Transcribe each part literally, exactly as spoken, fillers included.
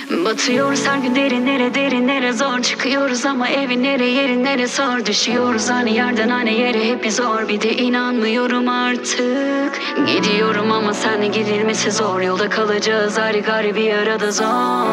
Batıyoruz her gün derinlere derinlere, zor çıkıyoruz ama evin nere yeri nere sor. Düşüyoruz aynı yerden aynı yere hep bir zor, bir de inanmıyorum artık. Gidiyorum ama senle gidilmesi zor, yolda kalacağız ayrı gari bir arada zor.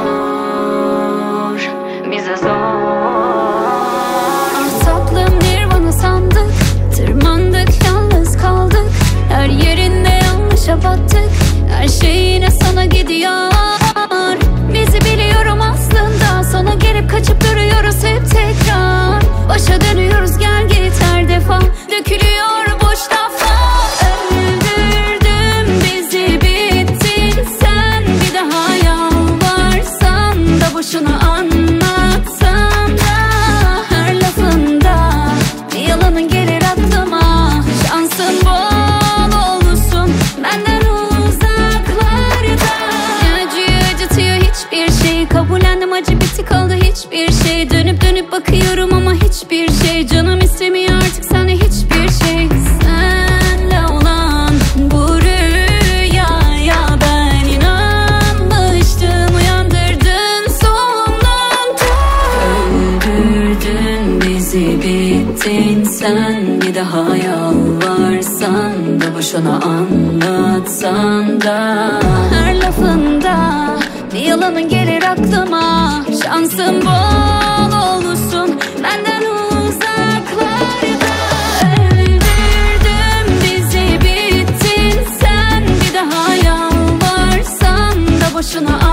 Bize zor. Ortaklığım nirvana sandık, tırmandık yalnız kaldık. Her yerinde yanlışa battık, her şey yine sana gidiyor. Bizi biliyorum aslında, sana gelip kaçıp duruyoruz hep tekrar. Başa dönüyoruz gel git her defa, dökülüyor boş lafa. Öldürdün bizi bittin sen, bir daha yalvarsan da boşuna anlatsam da. Her lafında bir yalanın gelir aklıma, şansın bol olsun benden uzaklarda. Acıyor acıtıyor hiçbir şey, kabullendim acı bitti kaldı hiçbir şey. Dönüp dönüp bakıyorum ama hiçbir şey, canım istemiyor artık sana hiçbir şey. Senle olan bu rüyaya ben inanmıştım, uyandırdın sonunda. Öldürdün bizi bittin sen, bir daha yalvarsan da boşuna anlatsan da. Her lafında bir yalanın gelir aklıma, şansın bol olsun benden uzaklarda. Öldürdün bizi bittin sen, bir daha yalvarsan da boşuna